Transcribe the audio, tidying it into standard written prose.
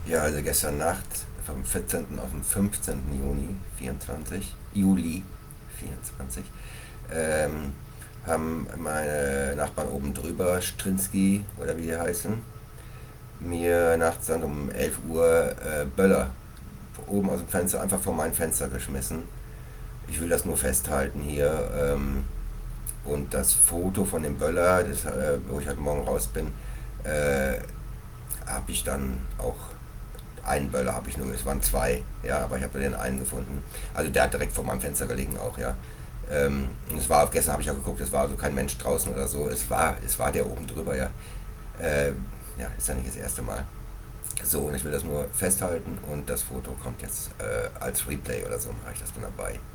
Ja, also gestern Nacht vom 14. auf den 15. Juli 24, ähm, haben meine Nachbarn oben drüber, Strinski oder wie die heißen, mir nachts dann um 11 Uhr Böller oben aus dem Fenster einfach vor mein Fenster geschmissen. Ich will das nur festhalten hier. Und das Foto von dem Böller, wo ich heute Morgen raus bin, äh, habe ich dann auch. Einen Böller habe ich nur, es waren zwei, ja, aber ich habe nur den einen gefunden. Also der hat direkt vor meinem Fenster gelegen auch, ja. Und es war, gestern habe ich ja geguckt, es war also kein Mensch draußen oder so. Es war der oben drüber, ja. Äh, ja, ist ja nicht das erste Mal. So, und ich will das nur festhalten und das Foto kommt jetzt als Replay oder so, mache ich das dann dabei.